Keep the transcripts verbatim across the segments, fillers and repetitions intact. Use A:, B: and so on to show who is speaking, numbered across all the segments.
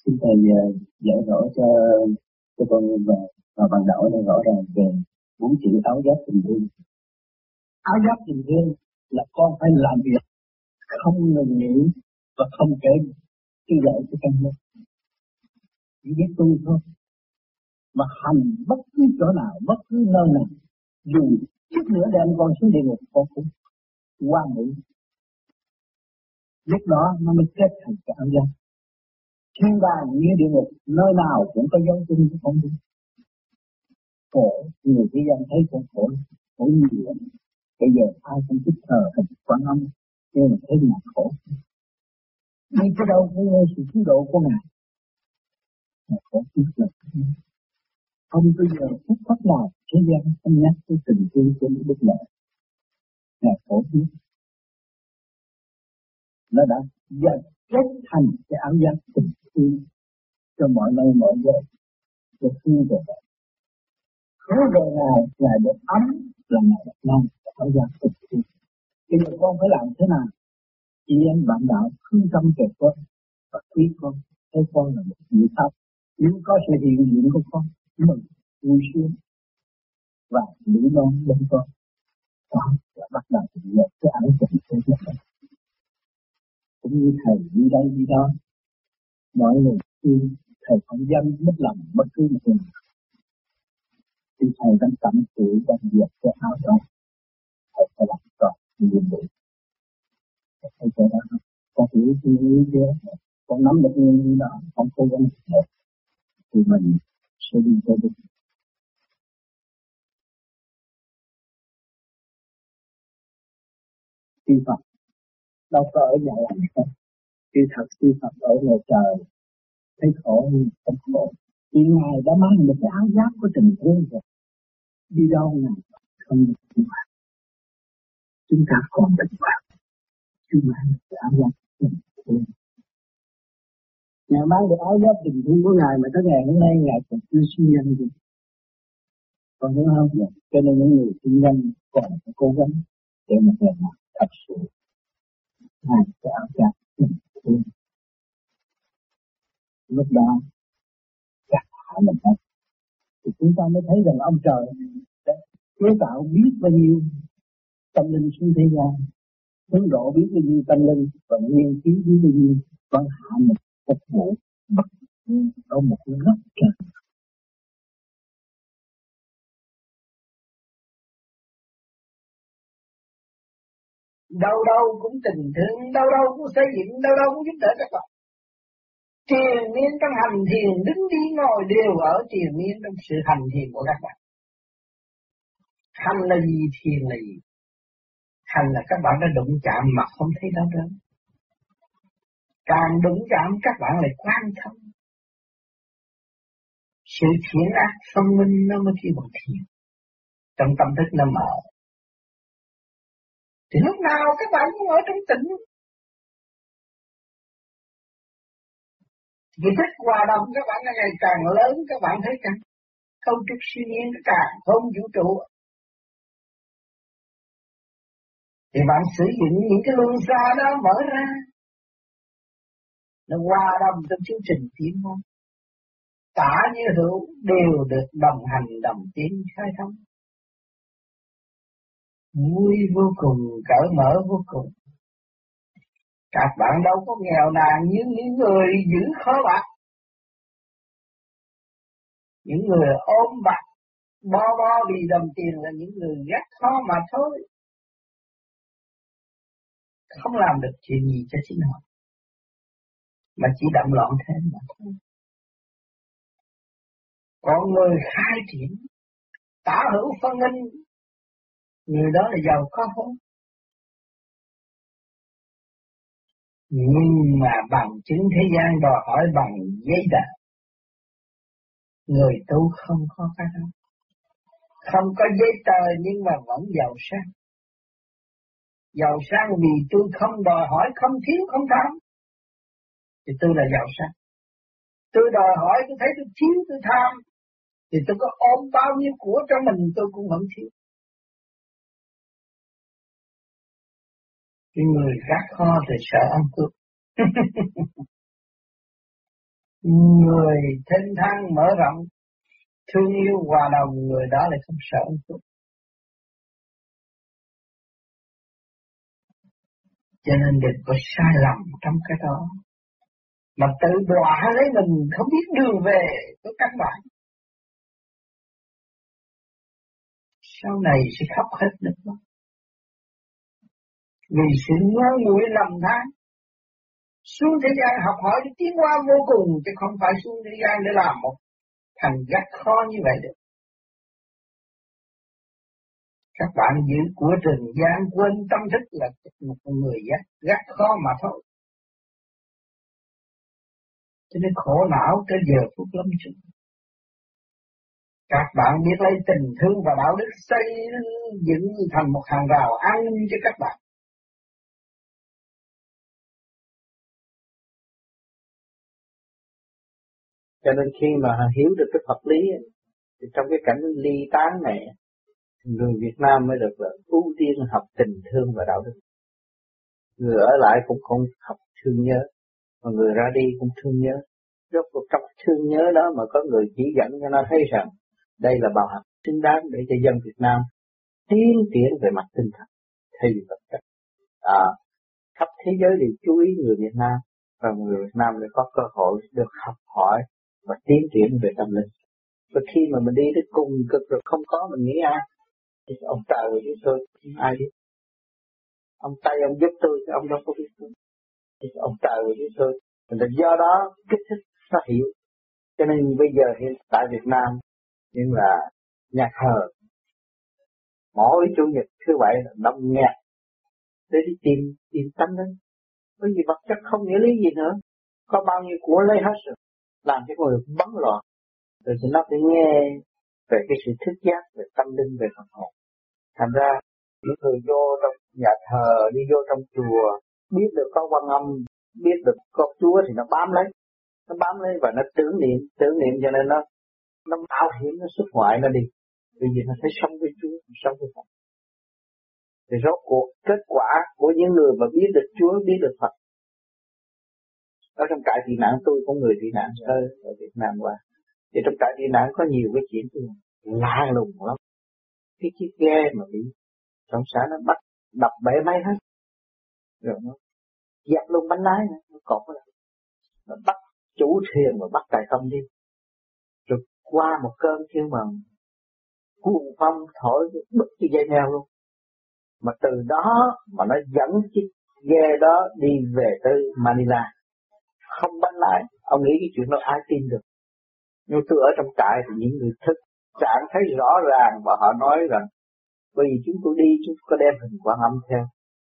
A: Xin thầy uh, giải rõ cho cho con và và bạn đạo này rõ ràng về bốn chữ áo giáp tình thương. Áo giáp tình thương là con phải làm việc không ngừng nghỉ và không kể tư lợi của căn nhân. Chỉ biết tu thôi, mà hành bất cứ chỗ nào, bất cứ nơi nào, dù chút nữa đem con xuống địa ngục con cũng qua mỹ. Lúc đó nó mới kết thành cái áo giáp. Thiên đàng như địa ngục, nơi nào cũng có dấu chân của con đi. Khổ, người thế gian thấy con khổ, khổ nhiều lắm. Bây giờ ai cũng thích thờ hình Quan Âm, nhưng mà thấy là khổ. Đi tới đâu cũng nghe sự cứu độ của Ngài. Mà khổ tiếc là không bây giờ phút khắc nào thế gian không nhắc tới tình thương của những đức lợi. Ngài khổ tiếc. Nó đã dần kết thành cái áo giáp tình thương cho mọi nơi mọi nơi. Cho thương về vậy. Khổ về Ngài, Ngài được ấm là Ngài được nông, áo giáp tình thương. Bây giờ con phải làm thế nào? Chị em bạn đạo thương tâm kề con và quý con, thấy con là một vị pháp. Nếu có sự hiện diện của con, mừng, vui sướng và lý non bên con. Đó là bắt đầu thực hiện cái áo tình thương này. Cũng như thầy đi đây đi đó, mọi người thương thầy không dám mất lòng bất cứ một người. Thì thầy đang tận sự đang việc cái áo đó, thầy phải làm tròn nhiệm vụ. Thầy cho đó, con hiểu suy nghĩ kia, con nắm được nguyên lý đó, con cố gắng được, thì mình sẽ đi tới được. Sư Phật đâu có ở nhà làm không? Sư thật sư Phật ở ngoài trời, thấy khổ nhưng không khổ. Vì Ngài đã mang được cái áo giáp của tình thương rồi. Đi đâu Ngài không được bình hoàng. Chúng ta còn bình hoàng. Chứ mang được cái áo giáp tình thương. Ngài mang được áo giáp tình thương của Ngài mà tới ngày hôm nay Ngài còn chưa suy nhân gì. Còn hiểu không? Cho nên những người kinh doanh còn phải cố gắng để một ngày nào thật sự mang cái áo giáp tình thương. Lúc đó chắc hẳn mình hết. Thì chúng ta mới thấy rằng ông trời đã chế tạo biết bao nhiêu tâm linh xuống thế gian, hướng độ biết bao nhiêu tâm linh và nguyên khí biết bao nhiêu vẫn hạ mình phục vụ bất cứ ở một góc trời.
B: Đâu đâu cũng tình thương, đâu đâu cũng xây dựng, đâu đâu cũng giúp đỡ các bạn. Triền miên trong hành thiền, đứng đi ngồi đều ở triền miên trong sự hành thiền của các bạn. Hành là gì, thiền là gì? Hành là các bạn đã đụng chạm mà không thấy đau đớn. Càng đụng chạm các bạn lại quan thông. Sự thiện ác phân minh nó mới kêu bằng thiền. Trong tâm thức nó mở. Thì lúc nào các bạn cũng ở trong tĩnh. Vì thức hòa đồng các bạn ngày càng lớn, các bạn thấy càng không trúc siêu nhiên càng không vũ trụ. Thì bạn sử dụng những cái luân xa đó mở ra. Nó hòa đồng trong chương trình tiến hóa. Cả như hữu đều được đồng hành đồng tiến khai thông. Vui vô cùng, cởi mở vô cùng. Các bạn đâu có nghèo nàn như những người giữ khó bạc. Những người ôm bạc, bo bo vì đồng tiền là những người gắt khó mà thôi. Không làm được chuyện gì cho chính họ. Mà chỉ động loạn thêm mà thôi. Còn người khai triển, tả hữu phân minh, người đó là giàu có hơn. Nhưng mà bằng chứng thế gian đòi hỏi bằng giấy tờ. Người tu không có cái đó. Không có giấy tờ nhưng mà vẫn giàu sang. Giàu sang vì tôi không đòi hỏi, không thiếu, không tham. Thì tôi là giàu sang. Tôi đòi hỏi, tôi thấy tôi thiếu, tôi tham. Thì tôi có ôm bao nhiêu của cho mình tôi cũng vẫn thiếu. Cái người gác kho thì sợ ăn cướp. Người thênh thang mở rộng, thương yêu hòa đồng, người đó lại không sợ hạnh phúc. Cho nên đừng có sai lầm trong cái đó, mà tự đọa lấy mình không biết đường về của các bạn. Sau này sẽ khóc hết nước mắt. Vì sự ngon nguội lầm than. Xuống thế gian học hỏi để tiến hóa vô cùng, chứ không phải xuống thế gian để làm một thằng gắt khó như vậy được. Các bạn giữ của trần gian quên tâm thức là một người gắt, gắt khó mà thôi. Cho nên khổ não tới giờ phút lâm chung. Các bạn biết lấy tình thương và đạo đức xây dựng thành một hàng rào an ninh cho các bạn.
C: Cho nên khi mà hiểu được cái pháp lý thì trong cái cảnh ly tán này, người Việt Nam mới được là ưu tiên học tình thương và đạo đức. Người ở lại cũng không học thương nhớ, mà người ra đi cũng thương nhớ. Rốt cuộc trong thương nhớ đó mà có người chỉ dẫn cho nó thấy rằng đây là bài học xứng đáng để cho dân Việt Nam tiến triển về mặt tinh thần thay vì vật chất. À, khắp thế giới đều chú ý người Việt Nam, và người Việt Nam lại có cơ hội được học hỏi và tiến triển về tâm linh. Và khi mà mình đi đến cùng cực rồi không có, mình nghĩ ai? Thì ông trời giúp tôi, ai biết? Ông Tây ông giúp tôi, thì ông đâu có biết tôi. Thì ông trời giúp tôi. Mình do đó kích thích nó hiểu. Cho nên bây giờ hiện tại Việt Nam nhưng là nhà thờ mỗi chủ nhật thứ bảy là đông nghẹt để đi tìm tìm tâm linh. Bởi vì vật chất không nghĩa lý gì nữa, có bao nhiêu của lấy hết rồi, làm cho người bấn loạn. Rồi thì nó phải nghe về cái sự thức giác về tâm linh, về Phật hồn. Thành ra những người vô trong nhà thờ, đi vô trong chùa, biết được có Quan Âm, biết được có Chúa thì nó bám lấy, nó bám lấy và nó tưởng niệm, tưởng niệm cho nên nó nó mạo hiểm, nó xuất ngoại nó đi, vì vì nó phải sống với Chúa, sống với Phật. Thì rốt cuộc kết quả của những người mà biết được Chúa, biết được Phật. Ở trong trại tị nạn tôi có người tị nạn tới ở Việt Nam qua. Thì trong trại tị nạn có nhiều cái chuyện lạ lùng lắm. Cái chiếc ghe mà bị trong xã nó bắt đập bể máy hết, rồi nó dẹp luôn bánh lái nữa, nó cột vào, nó bắt chủ thuyền và bắt tài công đi. Rồi qua một cơn thiên bằng cuồng phong thổi bứt cái dây neo luôn. Mà từ đó mà nó dẫn chiếc ghe đó đi về tới Manila. Không bánh lái, ông nghĩ cái chuyện đó ai tin được. Nhưng tôi ở trong trại thì những người thức trạng thấy rõ ràng và họ nói rằng bởi vì chúng tôi đi chúng tôi có đem hình Quan Âm theo.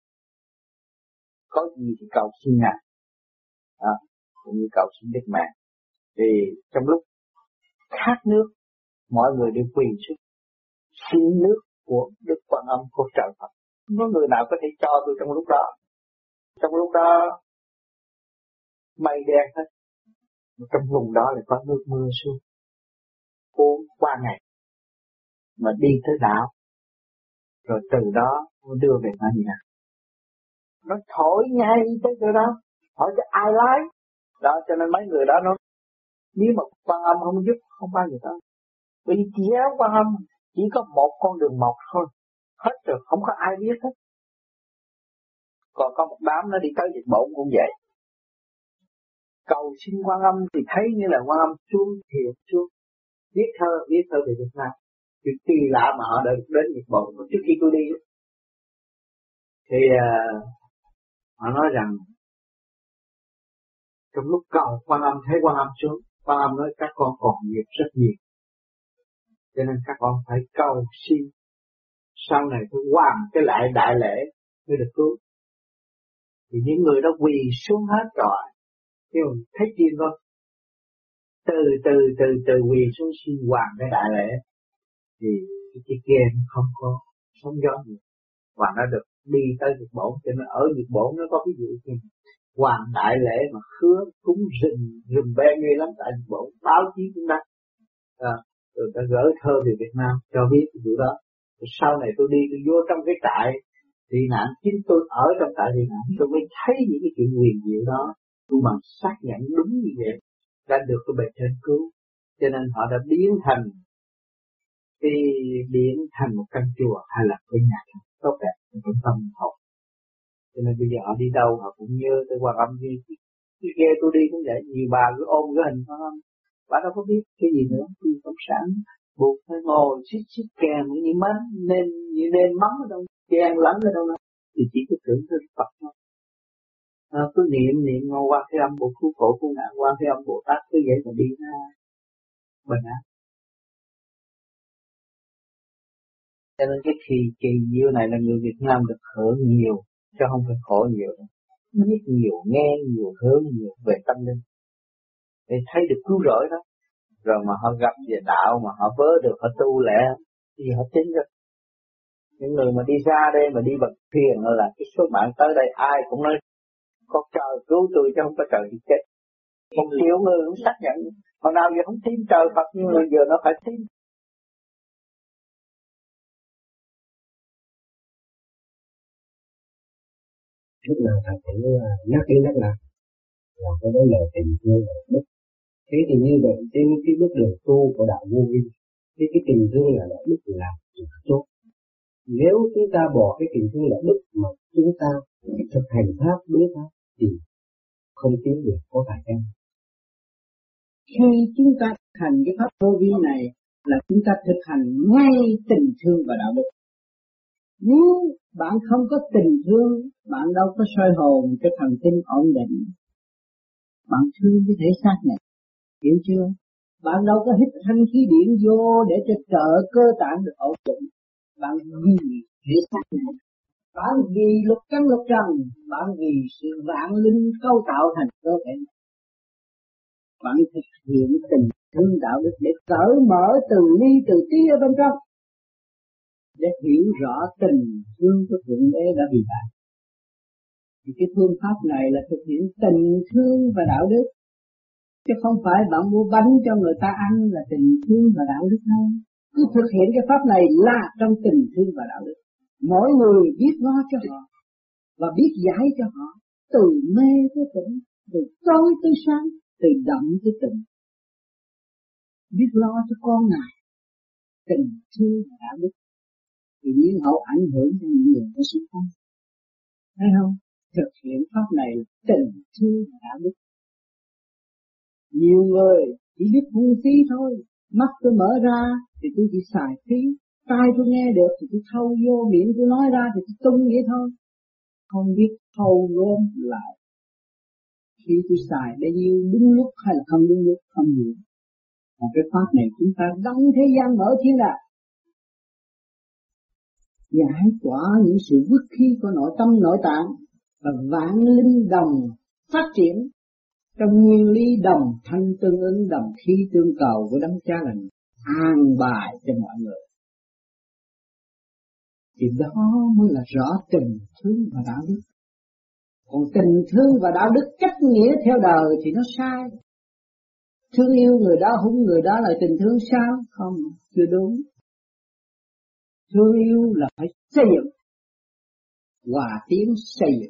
C: Có gì thì cầu xin Ngài. À, cũng như cầu xin Đức Mẹ. Thì trong lúc khát nước, mọi người đều quỳ xuống xin nước của Đức Quan Âm, của trời Phật. Không có người nào có thể cho tôi trong lúc đó. Trong lúc đó mây đen hết. Trong vùng đó lại có nước mưa xuống. Uống qua ngày mà đi tới đảo. Rồi từ đó nó đưa về nhà. Nó thổi ngay tới chỗ đó, hỏi cho ai lái. Đó cho nên mấy người đó nó nếu mà Quan Âm không giúp không bao giờ tới. Vì chỉ áo Quan Âm chỉ có một con đường một thôi, hết rồi không có ai biết hết. Còn có một đám nó đi tới Nhật Bản cũng vậy. Cầu xin Quan Âm thì thấy như là Quan Âm xuống thiệt xuống, viết thơ viết thơ về Việt Nam. Chuyện kỳ lạ mà họ đã đến Nhật Bản trước khi tôi đi thì uh, họ nói rằng trong lúc cầu Quan Âm thấy Quan Âm xuống, Quan Âm nói các con còn nghiệp rất nhiều, cho nên các con phải cầu xin sau này phải hoàn cái lại đại lễ mới được cứu. Thì những người đó quỳ xuống hết rồi, nhưng mà thấy tiên không? Từ từ từ từ quỳ xuống xin hoàn cái đại lễ thì cái chiếc ghe không có sóng gió gì, và nó được đi tới Nhật Bản. Cho nên ở Nhật Bản nó có cái vụ gì hoàn đại lễ mà khứa cúng rừng rừng ben ghê lắm tại Nhật Bản, báo chí cũng đăng. À, rồi ta gửi thơ về Việt Nam cho biết cái vụ đó. Rồi sau này tôi đi tôi vô trong cái trại tị nạn, chính tôi ở trong trại tị nạn tôi mới thấy những cái chuyện huyền diệu đó, tôi bằng xác nhận đúng như vậy. đã được cái bề trên cứu, cho nên họ đã biến thành cái biến thành một căn chùa hay là cái nhà tốt đẹp trong tâm hồn. Cho nên bây giờ họ đi đâu họ cũng nhớ tới Quan Âm. Như cái ghe tôi đi cũng vậy, nhiều bà cứ ôm cái hình Quan Âm, bà đâu có biết cái gì nữa, khi cộng sản buộc phải ngồi xích xích kèm như mắm nên như nên mắm ở đâu, kèn lắm ở đâu nữa, thì chỉ có tưởng tới Phật thôi. À, cứ niệm niệm ngô Quan Thế Âm Bồ cứu khổ cứu nạn, Quan Thế Âm Bồ Tát cứ vậy mà đi ra bình an. Cho nên cái kỳ kỳ diệu này là người Việt Nam được hưởng nhiều, chứ không phải khổ nhiều đâu. Biết nhiều, nghe nhiều, hướng nhiều về tâm linh, để thấy được cứu rỗi đó. Rồi mà họ gặp về đạo mà họ vớ được, họ tu lẽ thì họ tin được. Những người mà đi ra đây mà đi bằng thuyền là cái số bạn tới đây ai cũng nói có trời cứu tôi chứ không có trời thì chết. Một triệu người cũng xác nhận, hồi nào giờ không tin trời Phật nhưng mà giờ nó phải tin.
D: Lúc nào thầy cũng nhắc đến nhắc lại là cái đó là tình thương là đức. Thế thì như vậy trên cái bước đường tu của đạo vô vi, thì cái tình thương là đạo đức là điều tốt. Nếu chúng ta bỏ cái tình thương đạo đức mà chúng ta thực hành pháp đối pháp thì không tiến được có phải chăng?
A: Khi chúng ta thực hành cái pháp vô vi này là chúng ta thực hành ngay tình thương và đạo đức. Nếu bạn không có tình thương, bạn đâu có soi hồn cho thần kinh ổn định. Bạn thương cái thể xác này, hiểu chưa? Bạn đâu có hít thanh khí điển vô để cho trợ cơ tạng được ổn định. Bạn vì thể xác này, bạn vì lục căn lục trần, bạn vì sự vạn linh cấu tạo thành cơ thể này. Bạn thực hiện tình thương đạo đức để cởi mở từ ly từ tí ở bên trong, để hiểu rõ tình thương của Thượng Đế đã vì bạn. Thì cái phương pháp này là thực hiện tình thương và đạo đức, chứ không phải bạn mua bánh cho người ta ăn là tình thương và đạo đức đâu. Cứ thực hiện cái pháp này là trong tình thương và đạo đức. Mỗi người biết lo cho họ và biết giải cho họ, từ mê tới tỉnh, từ tối tới sáng, từ đậm tới tỉnh. Biết lo cho con ngài, tình thương và đạo đức, thì nhiên hậu ảnh hưởng cho những người có sức không. Thấy không? Thực hiện pháp này là tình thương và đạo đức. Nhiều người chỉ biết phung phí thôi, mắt tôi mở ra thì tôi chỉ xài phí, tai tôi nghe được thì tôi thâu vô, miệng tôi nói ra thì tôi tung vậy thôi. Không biết thâu gom lại. Khi tôi xài bao nhiêu đúng lúc hay là không đúng lúc, không hiểu. Mà cái pháp này chúng ta đóng thế gian mở thiên đàng, giải tỏa những sự vứt khí của nội tâm nội tạng và vạn linh đồng phát triển trong nguyên lý đồng thanh tương ứng, đồng khí tương cầu với đấng Cha lành an bài cho mọi người. Thì đó mới là rõ tình thương và đạo đức. Còn tình thương và đạo đức cách nghĩa theo đời thì nó sai. Thương yêu người đó, hung người đó là tình thương sao? Không, chưa đúng. Thương yêu là phải xây dựng, hòa tiến xây dựng.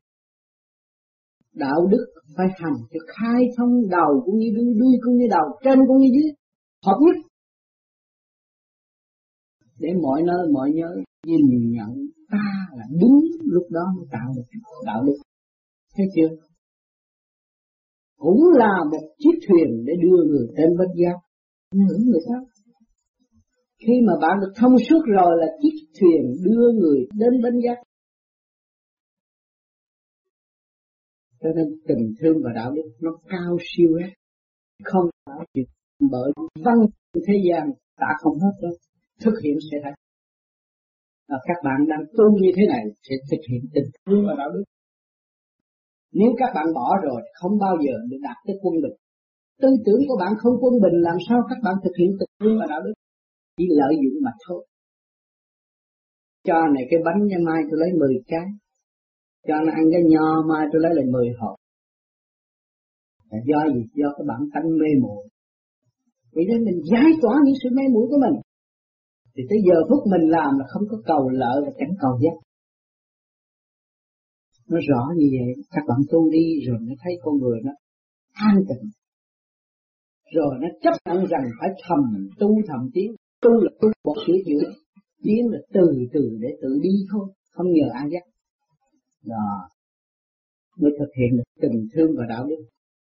A: Đạo đức phải hành cho khai thông đầu cũng như đuôi, đuôi cũng như đầu, trên cũng như dưới, hợp nhất. Để mọi nơi mọi nhớ nhìn nhận ta là đúng lúc đó mới tạo được đạo đức. Thấy chưa? Cũng là một chiếc thuyền để đưa người đến bất giác, những người khác. Khi mà bạn được thông suốt rồi là chiếc thuyền đưa người đến bất giác. Cho nên tình thương và đạo đức nó cao siêu hết, không phải chuyện bởi văn thế gian ta không hết đâu, thực hiện sẽ thấy. Và các bạn đang tu như thế này sẽ thực hiện tình thương và đạo đức. Nếu các bạn bỏ rồi không bao giờ được đạt tới quân bình. Tư tưởng của bạn không quân bình, làm sao các bạn thực hiện tình thương và đạo đức? Chỉ lợi dụng mà thôi. Cho này cái bánh nha, mai tôi lấy mười cái. Cho nó ăn cái nho, mai tôi lấy lại mười hộp. Là do gì? Do cái bản tánh mê muội. Vì thế mình giải tỏa những sự mê muội của mình. Thì tới giờ phút mình làm là không có cầu lợi và chẳng cầu giác. Nó rõ như vậy, các bạn tu đi rồi mới thấy con người nó an tịnh.
B: rồi nó chấp nhận rằng phải thầm tu thầm tiến. Tu là tu một sửa chữa, tiến là từ từ để tự đi thôi, không nhờ ai dắt. Đó mới thực hiện được tình thương và đạo đức.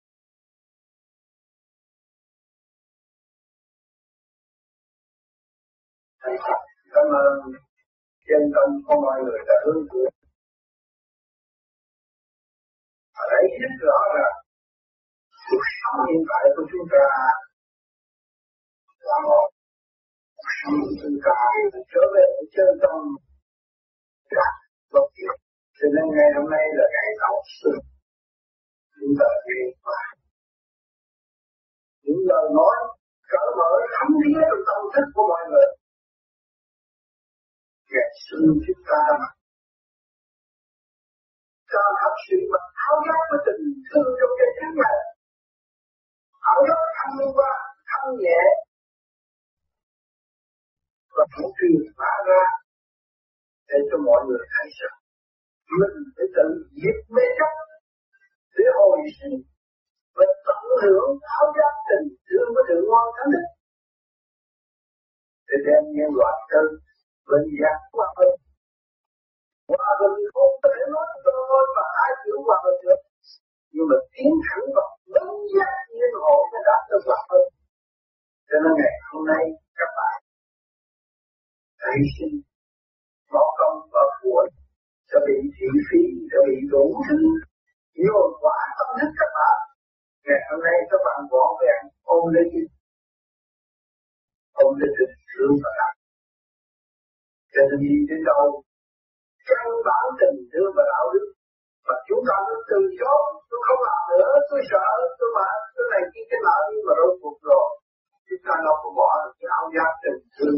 A: Cảm ơn chân tâm của mọi người đã hướng tới. Ở đây rất rõ ràng cuộc sống hiện tại của chúng ta là một cuộc sống của chúng ta trở về với chân tâm là bất diệt. Cho nên ngày hôm nay là ngày đầu xuân, chúng ta nghe qua những lời nói cởi mở thấm thía trong tâm thức của mọi người. Ngày xuân chúng ta mà ta thật sự mà áo giáp với tình thương trong cái tháng này, áo giáp thanh qua thanh nhẹ và cũng truyền phá ra để cho mọi người thấy rằng mình phải tự diệt mê chấp để hồi sinh và tận hưởng áo giáp tình thương với Thượng Ngoan Thánh Đức để đem nhân loại tới bình giác hòa bình. Hòa bình không có thể nói tôi và ai chịu hòa bình được, nhưng mà tiến thẳng vào bình giác nhân hồn mới đạt được hòa bình. Cho nên ngày hôm nay các bạn hãy sinh bỏ công bỏ của sẽ bị thị phi, sẽ bị đủ thứ nhiều quả tâm thức các bạn. Ngày hôm nay các bạn bỏ vẹn ôm lấy gì? Ôm lấy tình thương và đạo. Cho nên đi đến đâu căn bản tình thương và đạo đức mà chúng ta cứ từ chối, tôi không làm nữa, tôi sợ, tôi mà tôi này kia cái nợ nhưng mà rốt cuộc rồi chúng ta đâu có bỏ được cái áo giáp tình thương.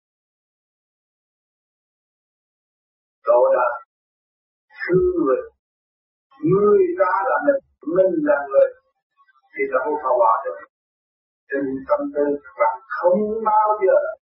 A: Đó là thương người, người ta là mình, mình là người thì đâu có bỏ được. Trên tâm tư các bạn không bao giờ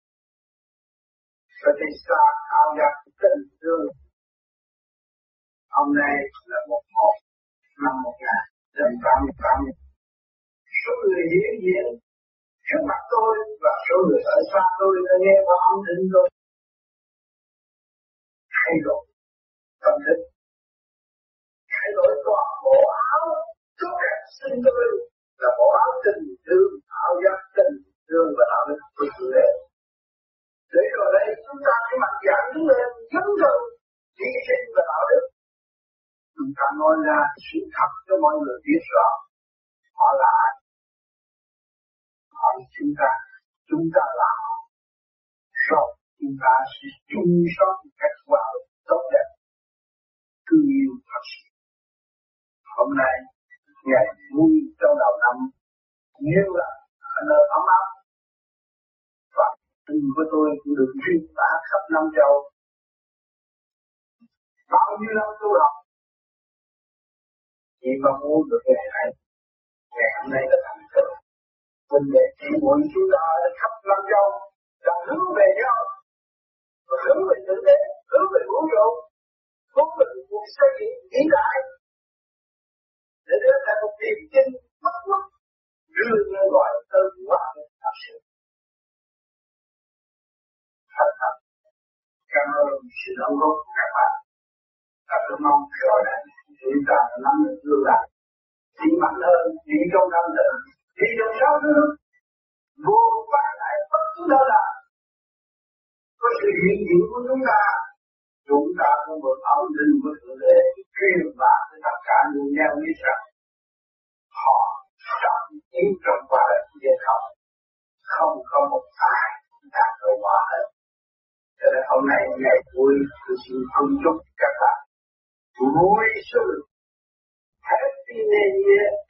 A: có thể xa áo giáp tình thương. Hôm nay là một một năm một ngàn trăm tám mươi tám. Số người hiện diện trước mặt tôi và số người ở xa tôi đã nghe qua âm thanh tôi. Thay đổi tâm thức, thay đổi toàn bộ áo tốt đẹp xin tôi là bộ áo tình thương, áo giáp tình thương và đạo đức của Thượng Đế. Để rồi đây chúng ta phải mạnh dạn đứng lên dấn thân hy sinh và đạo đức. Chúng ta nói ra sự thật cho mọi người biết rõ họ là ai. Họ là chúng ta, chúng ta là họ. Rồi chúng ta sẽ chung sống một cách hòa bình tốt đẹp, thương yêu thật sự. Hôm nay ngày vui trong đầu năm nhiều là ở nơi ấm áp và tình của tôi cũng được truyền bá khắp năm châu. Bao nhiêu năm tu học chỉ mong muốn được ngày này, ngày hôm nay là thành công. Mình để chỉ muốn chúng ta khắp năm châu là hướng về nhau, hướng về Thượng Đế, hướng về vũ trụ, hướng về cuộc xây dựng vĩ đại để trở thành một niềm tin bất khuất đưa nhân loại tới hòa bình thật sự. Thật thật, cảm ơn sự đóng góp của các bạn. Và tôi mong rồi này chúng ta nắm được tương lai, đi mạnh hơn, đi trong tâm tự, đi trong sáu nước, vô vàn lại bất cứ đâu là có sự hiện diện của chúng ta. Chúng ta cũng được ẩn linh của Thượng Đế truyền bá với tất cả người nhau biết rằng họ sống yên trong qua đời về không, không có một ai đạt được hòa hết. Cho nên hôm nay ngày vui tôi xin cung chúc các bạn vui xuân, happy new year.